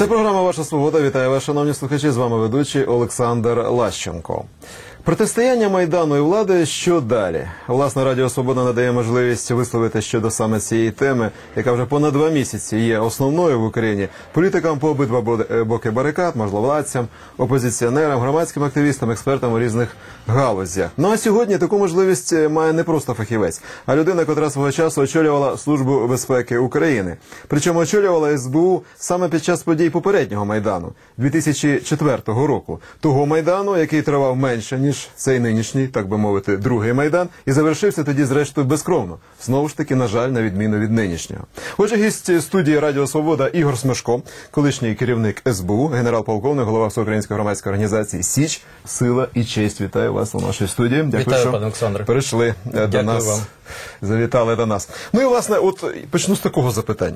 Це програма «Ваша свобода». Вітаю вас, шановні слухачі. З вами ведучий Олександр Лащенко. Протистояння Майдану і влади, що далі? Власне, Радіо Свобода надає можливість висловити щодо саме цієї теми, яка вже понад 2 місяці є основною в Україні, політикам по обидва боки барикад, можновладцям, опозиціонерам, громадським активістам, експертам у різних галузях. Ну а сьогодні таку можливість має не просто фахівець, а людина, котра свого часу очолювала Службу безпеки України. Причому очолювала СБУ саме під час подій попереднього Майдану, 2004 року. Того Майдану, який тривав менше, ніж цей нинішній, так би мовити, другий Майдан, і завершився тоді, зрештою, безкровно. Знову ж таки, на жаль, на відміну від нинішнього. Отже, гість студії Радіо Свобода Ігор Смешко, колишній керівник СБУ, генерал-полковник, голова Всеукраїнської громадської організації «Січ», «Сила і честь». Вітаю вас у нашій студії. Дякую, Вітаю, що пане Олександре. Прийшли до нас. Вам. Завітали до нас. Ну і, власне, от почну з такого запитання.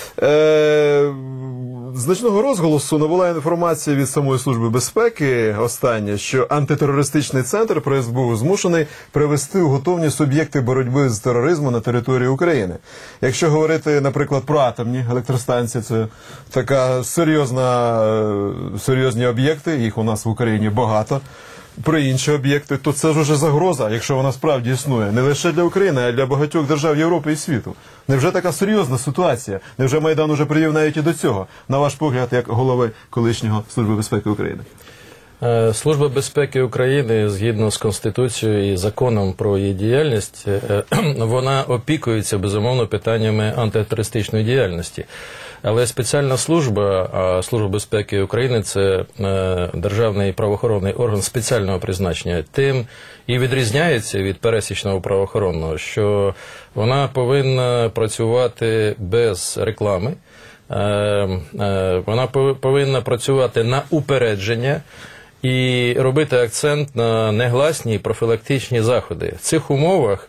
Значного розголосу набула інформація від самої Служби безпеки, остання, що антитерористичний центр при СБУ змушений привести у готовність суб'єкти боротьби з тероризмом на території України. Якщо говорити, наприклад, про атомні електростанції, це така серйозні об'єкти, їх у нас в Україні багато. Про інші об'єкти, то це ж уже загроза, якщо вона справді існує, не лише для України, а й для багатьох держав Європи і світу. Невже така серйозна ситуація? Невже Майдан уже привів навіть і до цього? На ваш погляд, як голови колишнього Служби безпеки України? Служба безпеки України, згідно з Конституцією і законом про її діяльність, вона опікується, безумовно, питаннями антитерористичної діяльності. Але спеціальна служба, а Служба безпеки України – це державний правоохоронний орган спеціального призначення, тим і відрізняється від пересічного правоохоронного, що вона повинна працювати без реклами, вона повинна працювати на упередження, і робити акцент на негласні профілактичні заходи. В цих умовах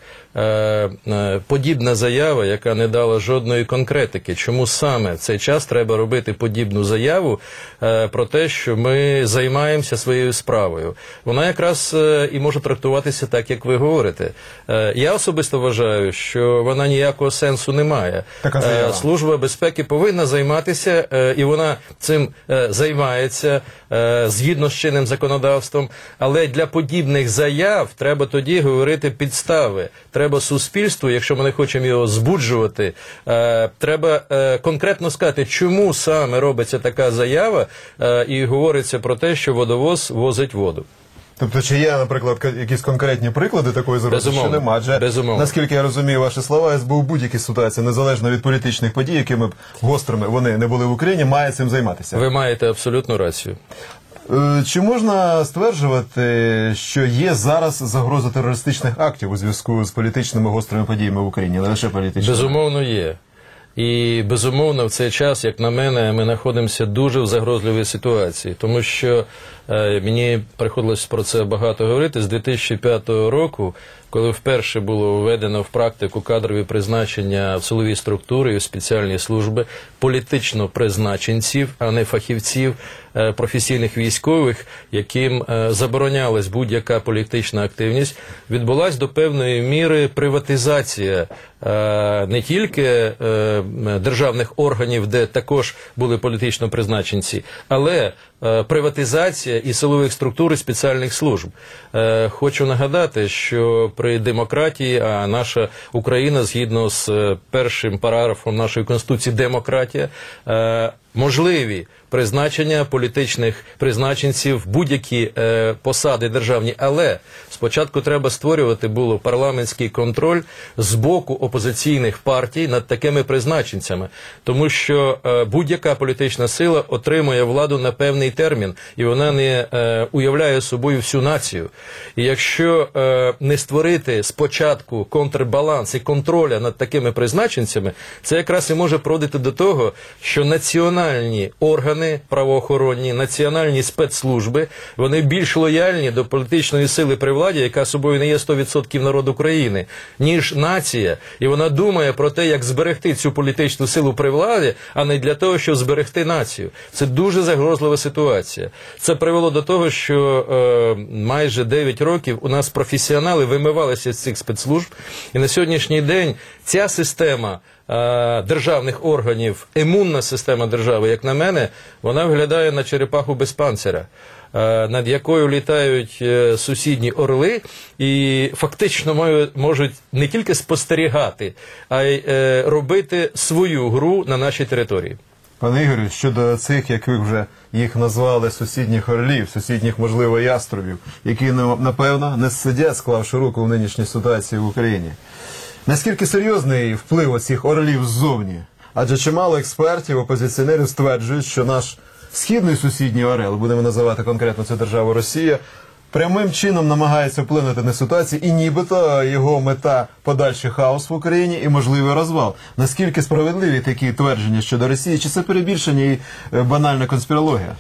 подібна заява, яка не дала жодної конкретики, чому саме в цей час треба робити подібну заяву про те, що ми займаємося своєю справою. Вона якраз і може трактуватися так, як ви говорите. Я особисто вважаю, що вона ніякого сенсу не має. Служба безпеки повинна займатися, і вона цим займається згідно з чинним законодавством, але для подібних заяв треба тоді говорити підстави. Треба суспільству, якщо ми не хочемо його збуджувати, треба конкретно сказати, чому саме робиться така заява і говориться про те, що водовоз возить воду. Тобто, чи є, наприклад, якісь конкретні приклади такої загрози, що нема? Адже, наскільки я розумію ваші слова, СБУ в будь-якій ситуації, незалежно від політичних подій, якими б гострими вони не були в Україні, має цим займатися. Ви маєте абсолютну рацію. Чи можна стверджувати, що є зараз загроза терористичних актів у зв'язку з політичними гострими подіями в Україні, не лише політичними? Безумовно, є. І, безумовно, в цей час, як на мене, ми знаходимося дуже в загрозливій ситуації, тому що мені приходилось про це багато говорити. З 2005 року, коли вперше було введено в практику кадрові призначення в силові структури і в спеціальні служби політично призначенців, а не фахівців, професійних військових, яким заборонялась будь-яка політична активність, відбулась до певної міри приватизація не тільки державних органів, де також були політично призначенці, але приватизація і силових структур і спеціальних служб. Хочу нагадати, що при демократії, а наша Україна, згідно з першим параграфом нашої Конституції, демократія, можливі призначення політичних призначенців, будь-які посади державні, але спочатку треба створювати було парламентський контроль з боку опозиційних партій над такими призначенцями, тому що будь-яка політична сила отримує владу на певний термін, і вона не уявляє собою всю націю. І якщо не створити спочатку контрбаланс і контроля над такими призначенцями, це якраз і може приводити до того, що національні органи правоохоронні, національні спецслужби, вони більш лояльні до політичної сили при владі, яка собою не є 100% народ України, ніж нація. І вона думає про те, як зберегти цю політичну силу при владі, а не для того, щоб зберегти націю. Це дуже загрозлива ситуація. Це привело до того, що майже 9 років у нас професіонали вимивалися з цих спецслужб, і на сьогоднішній день ця система державних органів, імунна система держави, як на мене, вона виглядає на черепаху без панциря, над якою літають сусідні орли і фактично можуть не тільки спостерігати, а й робити свою гру на нашій території. Пане Ігорю, щодо цих, як ви вже їх назвали, сусідніх орлів, сусідніх, можливо, яструбів, які, напевно, не сидять, склавши руку в нинішній ситуації в Україні. Наскільки серйозний вплив оцих орлів ззовні? Адже чимало експертів, опозиціонерів стверджують, що наш східний сусідній орел, будемо називати конкретно цю державу Росія, прямим чином намагається вплинути на ситуацію, і нібито його мета – подальший хаос в Україні і можливий розвал. Наскільки справедливі такі твердження щодо Росії? Чи це перебільшення і банальна конспірологія?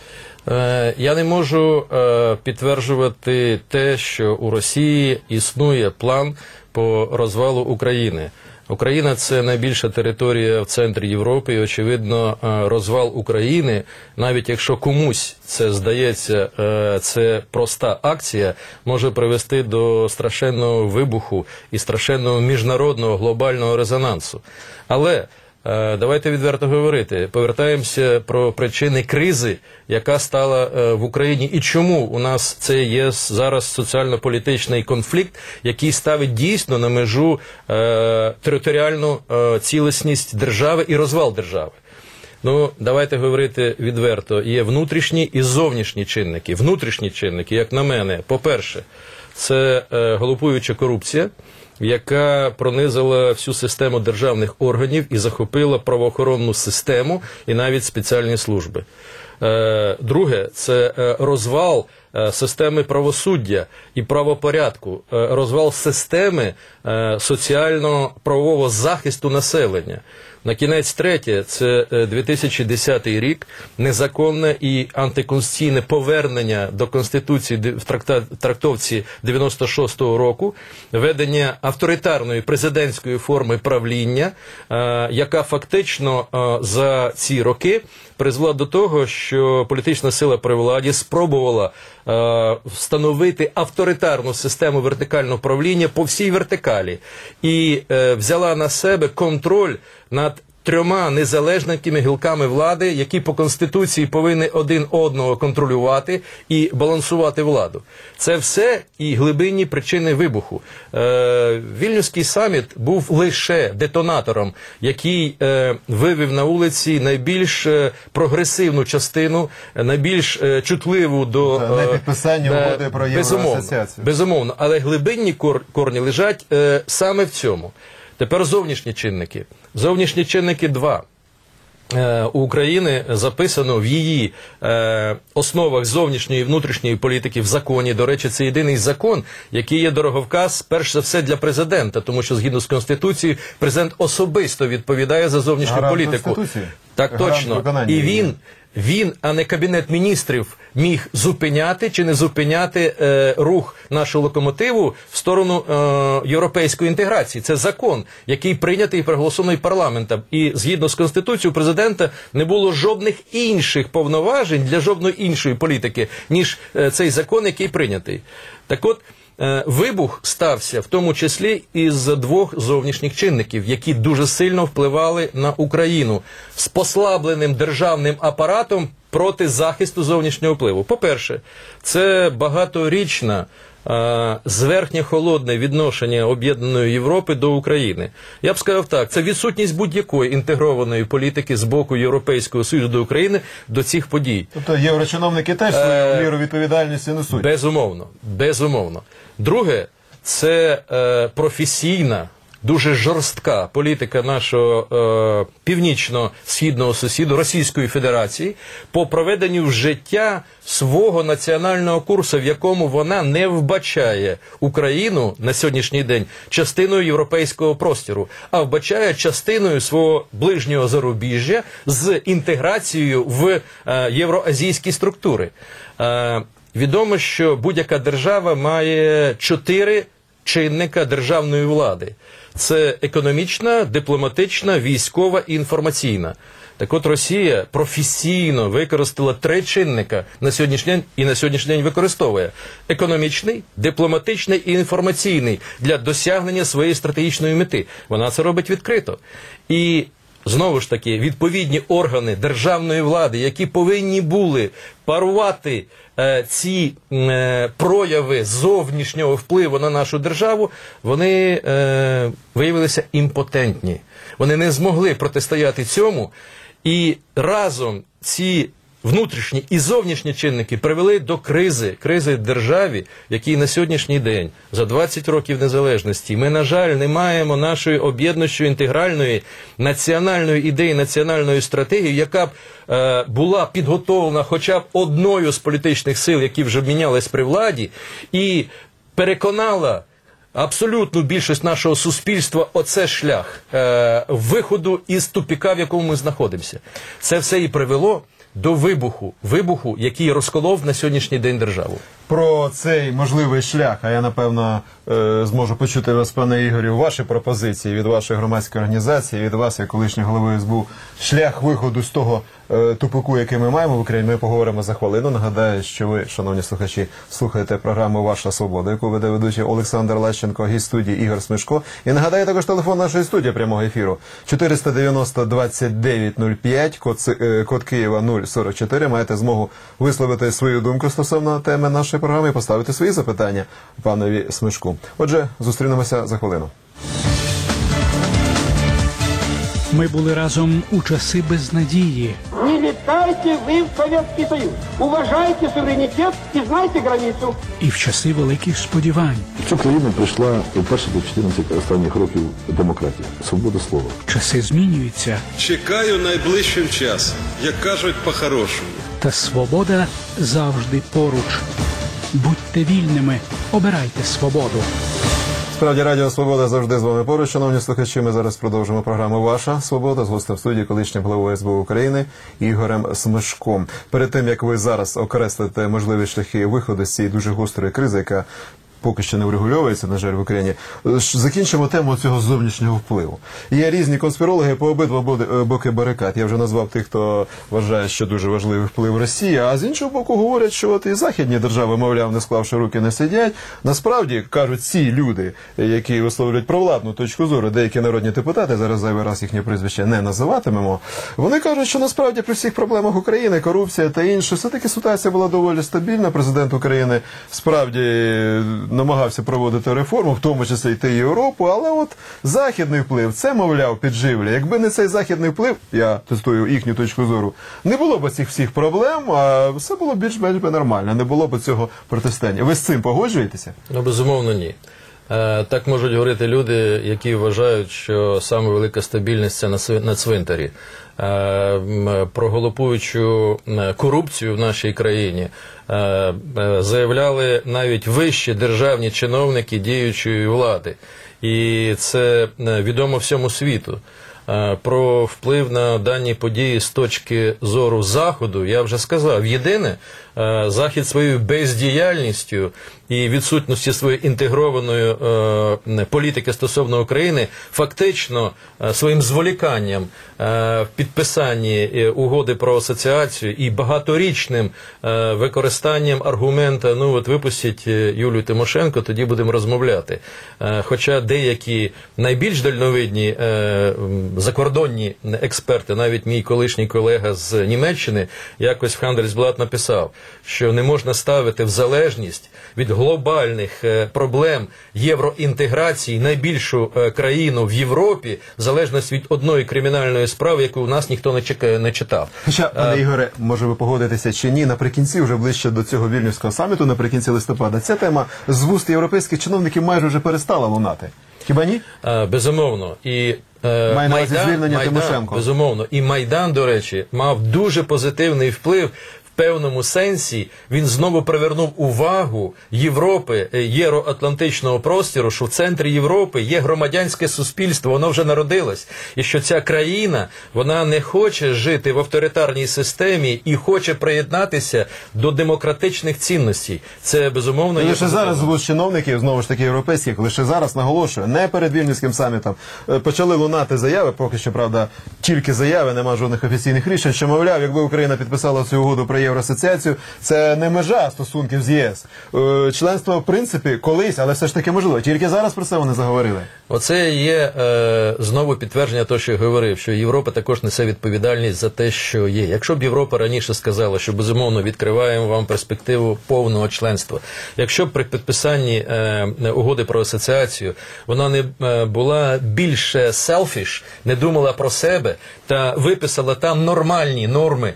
Я не можу підтверджувати те, що у Росії існує план по розвалу України. Україна – це найбільша територія в центрі Європи, і, очевидно, розвал України, навіть якщо комусь це здається, це проста акція, може привести до страшенного вибуху і страшенного міжнародного глобального резонансу. Але давайте відверто говорити. Повертаємося про причини кризи, яка стала в Україні, і чому у нас це є зараз соціально-політичний конфлікт, який ставить дійсно на межу територіальну цілісність держави і розвал держави. Ну, давайте говорити відверто. Є внутрішні і зовнішні чинники. Внутрішні чинники, як на мене, по-перше, це галопуюча корупція, яка пронизила всю систему державних органів і захопила правоохоронну систему і навіть спеціальні служби. Друге, це розвал системи правосуддя і правопорядку, розвал системи соціально-правового захисту населення. На кінець третє, це 2010 рік, незаконне і антиконституційне повернення до Конституції в трактовці 96-го року, ведення авторитарної президентської форми правління, яка фактично за ці роки призвела до того, що політична сила при владі спробувала встановити авторитарну систему вертикального правління по всій вертикалі і взяла на себе контроль над трьома незалежними гілками влади, які по Конституції повинні один одного контролювати і балансувати владу. Це все і глибинні причини вибуху. Вільнюський саміт був лише детонатором, який вивів на вулиці найбільш прогресивну частину, найбільш чутливу до непідписання угоди про євроасоціацію. Безумовно, але глибинні корні лежать саме в цьому. Тепер зовнішні чинники. Зовнішні чинники два. У України записано в її основах зовнішньої і внутрішньої політики в законі. До речі, це єдиний закон, який є дороговказ, перш за все, для президента, тому що, згідно з Конституцією, президент особисто відповідає за зовнішню політику. Так точно. І він, а не Кабінет міністрів, міг зупиняти чи не зупиняти рух нашого локомотиву в сторону європейської інтеграції. Це закон, який прийнятий і проголосований парламентом. І згідно з Конституцією у президента не було жодних інших повноважень для жодної іншої політики, ніж цей закон, який прийнятий. Так от, вибух стався в тому числі із двох зовнішніх чинників, які дуже сильно впливали на Україну з послабленим державним апаратом проти захисту зовнішнього впливу. По-перше, це багаторічна зверхнє холодне відношення Об'єднаної Європи до України. Я б сказав так, це відсутність будь-якої інтегрованої політики з боку Європейського Союзу до України до цих подій. Тобто єврочиновники теж свою міру відповідальності несуть? Безумовно, безумовно. Друге, це професійна, дуже жорстка політика нашого північно-східного сусіду Російської Федерації по проведенню в життя свого національного курсу, в якому вона не вбачає Україну на сьогоднішній день частиною європейського простору, а вбачає частиною свого ближнього зарубіжжя з інтеграцією в євроазійські структури. Відомо, що будь-яка держава має 4 чинника державної влади. Це економічна, дипломатична, військова і інформаційна. Так от Росія професійно використала 3 чинника на сьогоднішній день і на сьогоднішній день використовує: економічний, дипломатичний і інформаційний для досягнення своєї стратегічної мети. Вона це робить відкрито. І знову ж таки, відповідні органи державної влади, які повинні були парувати ці прояви зовнішнього впливу на нашу державу, вони виявилися імпотентні. Вони не змогли протистояти цьому, і разом ці внутрішні і зовнішні чинники привели до кризи в державі, в якій на сьогоднішній день, за 20 років незалежності, ми, на жаль, не маємо нашої об'єднуючої інтегральної національної ідеї, національної стратегії, яка б була підготовлена хоча б одною з політичних сил, які вже мінялись при владі, і переконала абсолютну більшість нашого суспільства, оце шлях виходу із тупіка, в якому ми знаходимося. Це все і привело до вибуху, який розколов на сьогоднішній день державу. Про цей можливий шлях, а я, напевно, зможу почути вас, пане Ігорю, ваші пропозиції від вашої громадської організації, від вас, як колишнього голови СБУ, шлях виходу з того тупику, який ми маємо в Україні, ми поговоримо за хвилину. Нагадаю, що ви, шановні слухачі, слухаєте програму «Ваша свобода», яку веде ведучий Олександр Лащенко, гість студії Ігор Смешко. І нагадаю також телефон нашої студії прямого ефіру 490-2905, код Києва 044. Маєте змогу висловити свою думку стосовно теми нашої програми і поставити свої запитання панові Смешку. Отже, зустрінемося за хвилину. Ми були разом у часи безнадії. Не летайте вы в Советский Союз. Уважайте суверенитет и знайте границу. І в часи великих сподівань. В цю країну прийшла вперше до 14 останніх років демократія, свобода слова. Часи змінюються, Чекаю найближчим часом, як кажуть по-хорошому. та свобода завжди поруч. Будьте вільними, обирайте свободу. Справді, Радіо Свобода завжди з вами поруч. Шановні слухачі, ми зараз продовжимо програму «Ваша свобода» з гостем в студії, колишнім головою СБУ України Ігорем Смешком. Перед тим, як ви зараз окреслите можливі шляхи виходу з цієї дуже гострої кризи, яка поки що не врегульовується, на жаль, в Україні, закінчимо тему цього зовнішнього впливу. Є різні конспірологи по обидва боки барикад. Я вже назвав тих, хто вважає, що дуже важливий вплив Росії, а з іншого боку говорять, що от і західні держави, мовляв, не склавши руки, не сидять. Насправді, кажуть ці люди, які висловлюють провладну точку зору, деякі народні депутати, зараз зайвий раз їхнє прізвище не називатимемо, вони кажуть, що насправді при всіх проблемах України, корупція та інше, все-таки ситуація була доволі стабільна. Президент України справді намагався проводити реформу, в тому числі йти в Європу, але от західний вплив, це, мовляв, підживлює. Якби не цей західний вплив, я тестую їхню точку зору, не було б цих всіх проблем, а все було більш-менш нормально, не було б цього протистояння. Ви з цим погоджуєтеся? Ну, безумовно, ні. Так можуть говорити люди, які вважають, що саме велика стабільність – це на цвинтарі. Про галопуючу корупцію в нашій країні заявляли навіть вищі державні чиновники діючої влади. І це відомо всьому світу. Про вплив на дані події з точки зору Заходу я вже сказав. Єдине, Захід своєю бездіяльністю і відсутністю своєї інтегрованої політики стосовно України фактично своїм зволіканням в підписанні угоди про асоціацію і багаторічним використанням аргумента, ну от випустіть Юлію Тимошенко, тоді будемо розмовляти. Хоча деякі найбільш дальновидні закордонні експерти, навіть мій колишній колега з Німеччини, якось в Handelsblatt написав, що не можна ставити в залежність від глобальних проблем євроінтеграції найбільшу країну в Європі, в залежності від одної кримінальної справи, яку у нас ніхто не читав. Хоча, пане Ігоре, може ви погодитеся чи ні, наприкінці, вже ближче до цього Вільнюського саміту, наприкінці листопада, ця тема з вуст європейських чиновників майже вже перестала лунати. Хіба ні? Безумовно. І Має на увазі звільнення Тимошенко. Безумовно. І Майдан, до речі, мав дуже позитивний вплив в певному сенсі він знову привернув увагу Європи, євроатлантичного простору, що в центрі Європи є громадянське суспільство, воно вже народилось. І що ця країна, вона не хоче жити в авторитарній системі і хоче приєднатися до демократичних цінностей. Це, безумовно, І є лише позитивно. зараз звук чиновників, знову ж таки європейських, лише зараз наголошую, не перед Вільнюським самітом, почали лунати заяви, поки що, правда, тільки заяви, нема жодних офіційних рішень, що, мовляв, якби Україна підписала цю угоду про євроасоціацію, це не межа стосунків з ЄС. Членство, в принципі, колись, але все ж таки можливо. Тільки зараз про це вони заговорили. Оце є знову підтвердження того, що я говорив, що Європа також несе відповідальність за те, що є. Якщо б Європа раніше сказала, що, безумовно, відкриваємо вам перспективу повного членства, якщо б при підписанні угоди про асоціацію вона не була більше selfish, не думала про себе та виписала там нормальні норми,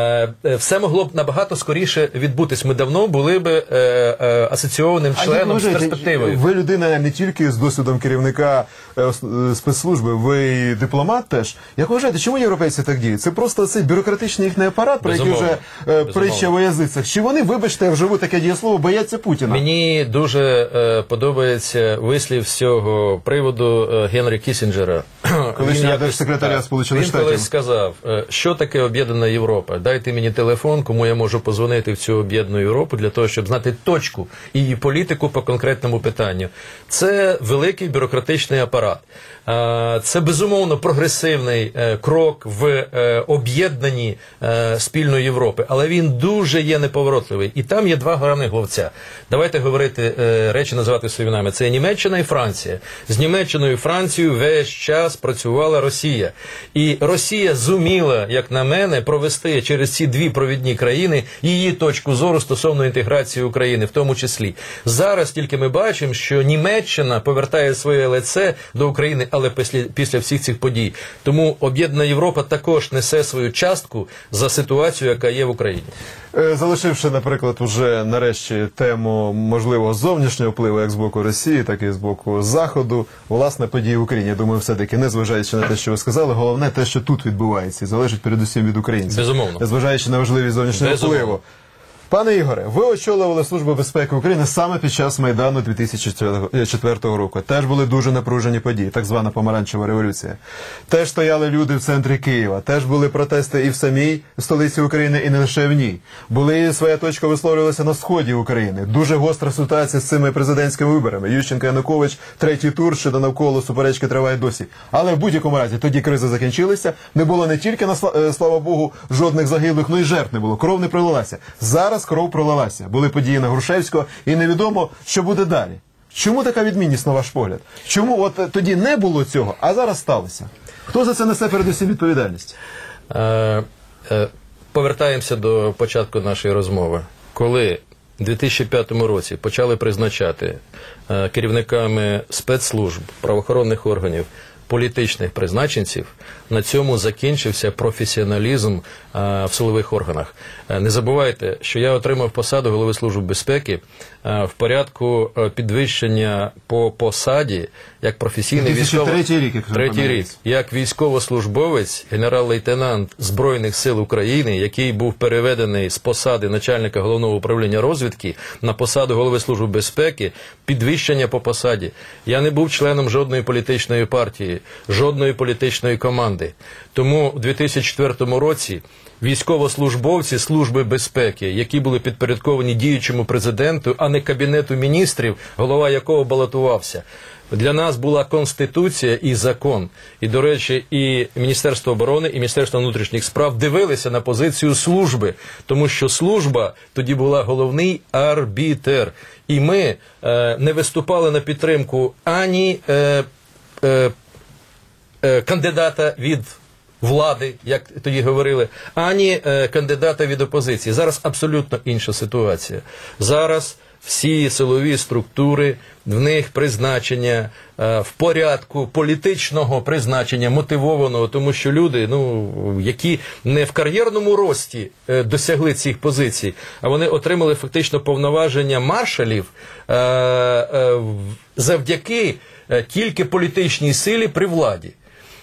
все могло б набагато скоріше відбутись. Ми давно були б асоційованим членом з перспективою. Ви людина не тільки з досвідом керівника спецслужби, ви і дипломат теж. Як ви вважаєте, чому європейці так діють? Це просто цей бюрократичний їхній апарат, про який вже притча в язицях. Чи вони, вибачте, вживу таке дієслово, бояться Путіна? Мені дуже подобається вислів з цього приводу Генрі Кіссінджера. Колишнього держсекретаря Сполучених Він Штатів. колись сказав, що таке об'єднана Європа? Дайте мені телефон, кому я можу позвонити в цю об'єднану Європу для того, щоб знати точку і її політику по конкретному питанню. Це великий бюрократичний апарат. Це, безумовно, прогресивний крок в об'єднанні спільної Європи, але він дуже є неповоротливий. І там є два головних главця. Давайте говорити, речі називати своїми іменами. Це Німеччина і Франція. З Німеччиною і Францією весь час працювала Росія. І Росія зуміла, як на мене, провести через ці дві провідні країни її точку зору стосовно інтеграції України, в тому числі. Зараз тільки ми бачимо, що Німеччина повертає своє лице до України, але після всіх цих подій. Тому об'єднана Європа також несе свою частку за ситуацію, яка є в Україні. Залишивши, наприклад, уже нарешті тему можливого зовнішнього впливу як з боку Росії, так і з боку Заходу, власне, події в Україні. Я думаю, все-таки, незважаючи на те, що ви сказали, головне те, що тут відбувається, і залежить передусім від українців. Безумовно. Незважаючи на важливість зовнішнього впливу. Пане Ігоре, ви очолювали Службу безпеки України саме під час Майдану 2004 року. Теж були дуже напружені події, так звана помаранчева революція. Теж стояли люди в центрі Києва, теж були протести і в самій столиці України, і не лише в ній. Були, своя точка висловлювалася на сході України. Дуже гостра ситуація з цими президентськими виборами. Ющенко-Янукович, третій тур, щодо навколо суперечки триває досі. Але в будь-якому разі тоді кризи закінчилися. Не було не тільки, слава Богу, жодних загиблих, но й жертв не було. Кров не пролилася. Зараз кров пролилася. Були події на Грушевського, і невідомо, що буде далі. Чому така відмінність, на ваш погляд? Чому от тоді не було цього, а зараз сталося? Хто за це несе передусім відповідальність? Повертаємося до початку нашої розмови. Коли у 2005 році почали призначати керівниками спецслужб, правоохоронних органів, політичних призначенців, на цьому закінчився професіоналізм в силових органах. Не забувайте, що я отримав посаду голови Служби безпеки в порядку підвищення по посаді як професійний Третій рік, як військовослужбовець, генерал-лейтенант Збройних сил України, який був переведений з посади начальника Головного управління розвідки на посаду голови Служби безпеки, підвищення по посаді. Я не був членом жодної політичної партії, жодної політичної команди. Тому у 2004 році військовослужбовці Служби безпеки, які були підпорядковані діючому президенту, а не Кабінету міністрів, голова якого балотувався. Для нас була Конституція і закон. І, до речі, і Міністерство оборони, і Міністерство внутрішніх справ дивилися на позицію служби, тому що служба тоді була головний арбітр. І ми не виступали на підтримку ані кандидата від влади, як тоді говорили, ані кандидата від опозиції. Зараз абсолютно інша ситуація. Зараз всі силові структури, в них призначення в порядку політичного призначення, мотивованого, тому що люди, які не в кар'єрному рості досягли цих позицій, а вони отримали фактично повноваження маршалів завдяки тільки політичній силі при владі.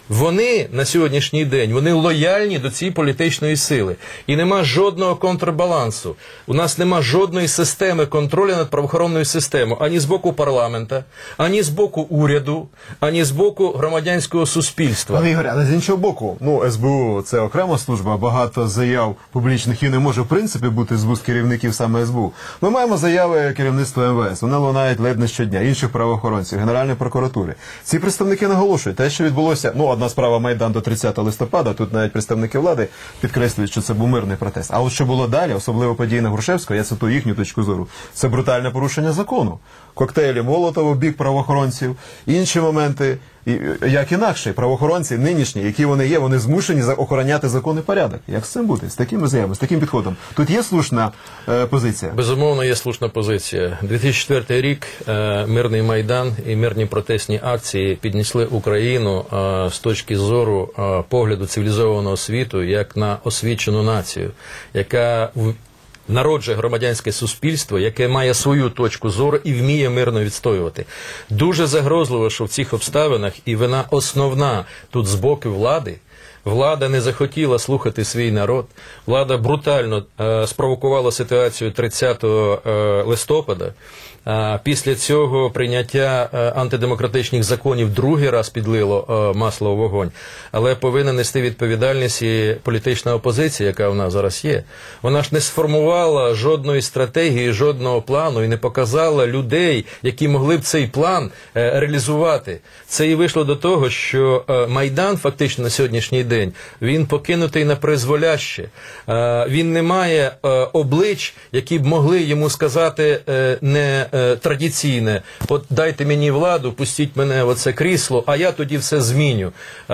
Вони на сьогоднішній день, вони лояльні до цієї політичної сили. І нема жодного контрбалансу. У нас нема жодної системи контролю над правоохоронною системою. Ані з боку парламента, ані з боку уряду, ані з боку громадянського суспільства. Пане Ігорі, але з іншого боку, ну, СБУ – це окрема служба, багато заяв публічних і не може, в принципі, бути з вуст керівників саме СБУ. Ми маємо заяви керівництва МВС, вони лунають ледь не щодня, інших правоохоронців, Генеральної прокуратури. Ці представники наголошують, те, що відбулося, ну, одна справа Майдан до 30 листопада, тут навіть представники влади підкреслюють, що це був мирний протест. А от що було далі, особливо події на Грушевського, я цитую їхню точку зору, це брутальне порушення закону. Коктейлі Молотова в бік правоохоронців, інші моменти, як інакше, правоохоронці нинішні, які вони є, вони змушені охороняти закон і порядок. Як з цим бути? З такими заявами, з таким підходом? Тут є слушна позиція? Безумовно, є слушна позиція. 2004 рік мирний Майдан і мирні протестні акції піднесли Україну з точки зору погляду цивілізованого світу як на освічену націю, яка народжує громадянське суспільство, яке має свою точку зору і вміє мирно відстоювати. Дуже загрозливо, що в цих обставинах і вина основна тут з боку влади. Влада не захотіла слухати свій народ. Влада брутально спровокувала ситуацію 30 листопада. Після цього прийняття антидемократичних законів другий раз підлило масло у вогонь. Але повинна нести відповідальність і політична опозиція, яка в нас зараз є. Вона ж не сформувала жодної стратегії, жодного плану і не показала людей, які могли б цей план реалізувати. Це і вийшло до того, що Майдан фактично на сьогоднішній день, він покинутий на призволяще. Він не має облич, які б могли йому сказати не традиційне, от дайте мені владу, пустіть мене в оце крісло, а я тоді все зміню.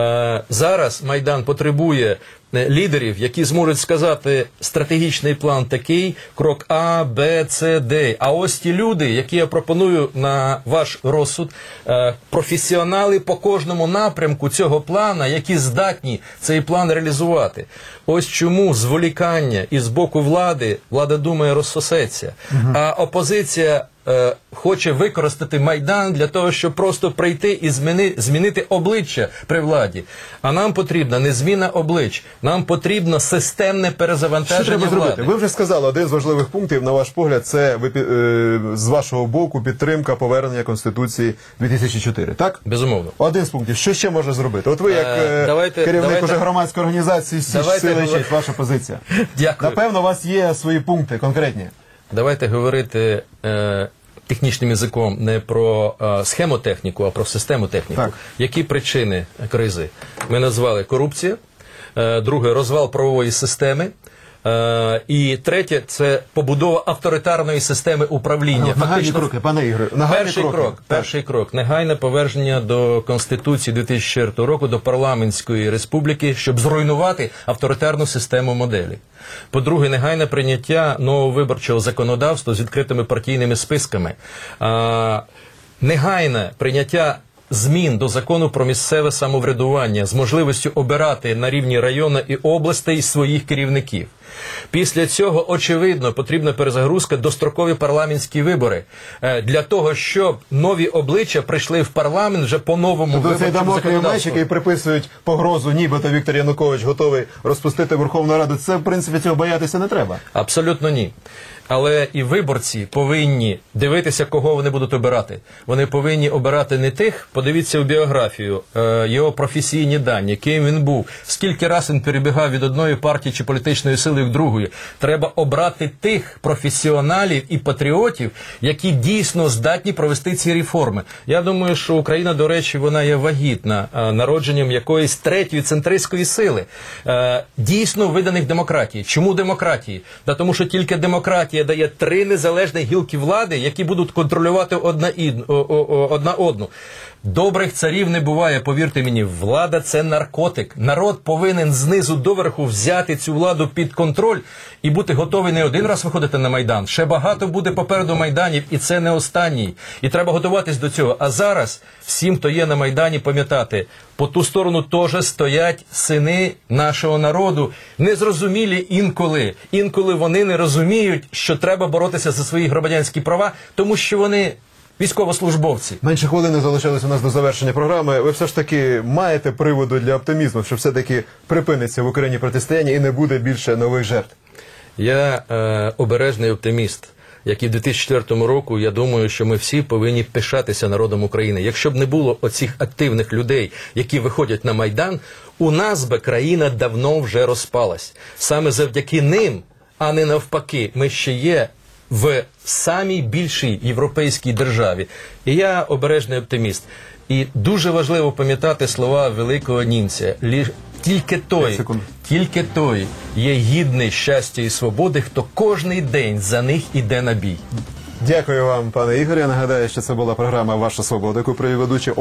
Зараз Майдан потребує лідерів, які зможуть сказати стратегічний план такий, крок А, Б, С, Д. А ось ті люди, які я пропоную на ваш розсуд, професіонали по кожному напрямку цього плана, які здатні цей план реалізувати. Ось чому зволікання і з боку влади, влада думає розсосеться, а опозиція хоче використати Майдан для того, щоб просто прийти і змінити обличчя при владі. А нам потрібна не зміна облич, нам потрібно системне перезавантаження Що треба влади. зробити? Ви вже сказали, один з важливих пунктів, на ваш погляд, це з вашого боку підтримка повернення Конституції 2004, так? Безумовно. Один з пунктів. Що ще можна зробити? От ви, як керівник уже громадської організації «Січ Сили і Честь», ваша позиція. Дякую. Напевно, у вас є свої пункти конкретні. Давайте говорити технічним язиком не про схемотехніку, а про системотехніку. Так. Які причини кризи? Ми назвали корупція, друге – розвал правової системи, і третє – це побудова авторитарної системи управління. Нагальні кроки, пане Ігоре. Перший крок – негайне повернення до Конституції 2004 року, до парламентської республіки, щоб зруйнувати авторитарну систему моделі. По-друге, негайне прийняття нового виборчого законодавства з відкритими партійними списками. Негайне прийняття змін до закону про місцеве самоврядування з можливістю обирати на рівні району і областей своїх керівників. Після цього, очевидно, потрібна перезагрузка, дострокові парламентські вибори. Для того, щоб нові обличчя прийшли в парламент вже по новому Тобто цей виборчому дамоклів меч, законодавству. який приписують погрозу, нібито Віктор Янукович готовий розпустити Верховну Раду, це, в принципі, цього боятися не треба. Абсолютно ні. Але і виборці повинні дивитися, кого вони будуть обирати. Вони повинні обирати не тих, подивіться в біографію, його професійні дані, ким він був, скільки раз він перебігав від одної партії чи політичної сили в другої. Треба обрати тих професіоналів і патріотів, які дійсно здатні провести ці реформи. Я думаю, що Україна, до речі, вона є вагітна народженням якоїсь третьої центристської сили, дійсно виданих демократії. Чому демократії? Тому що тільки демократія дає три незалежні гілки влади, які будуть контролювати одна одну. Добрих царів не буває, повірте мені, влада – це наркотик. Народ повинен знизу до верху взяти цю владу під контроль і бути готовий не один раз виходити на Майдан. Ще багато буде попереду Майданів, і це не останній. І треба готуватись до цього. А зараз всім, хто є на Майдані, пам'ятати, по ту сторону теж стоять сини нашого народу. Незрозумілі інколи. Інколи вони не розуміють, що треба боротися за свої громадянські права, тому що вони військовослужбовці. Менше хвилини залишилось у нас до завершення програми. Ви все ж таки маєте приводу для оптимізму, що все-таки припиниться в Україні протистояння і не буде більше нових жертв? Я обережний оптиміст. Як і в 2004 року, я думаю, що ми всі повинні пишатися народом України. Якщо б не було оцих активних людей, які виходять на Майдан, у нас би країна давно вже розпалась. Саме завдяки ним, а не навпаки, ми ще є в самій більшій європейській державі. І я обережний оптиміст. І дуже важливо пам'ятати слова великого німця. Тільки той є гідний щастя і свободи, хто кожний день за них іде на бій. Дякую вам, пане Ігорю. Я нагадаю, що це була програма «Ваша свобода», яку провів ведучий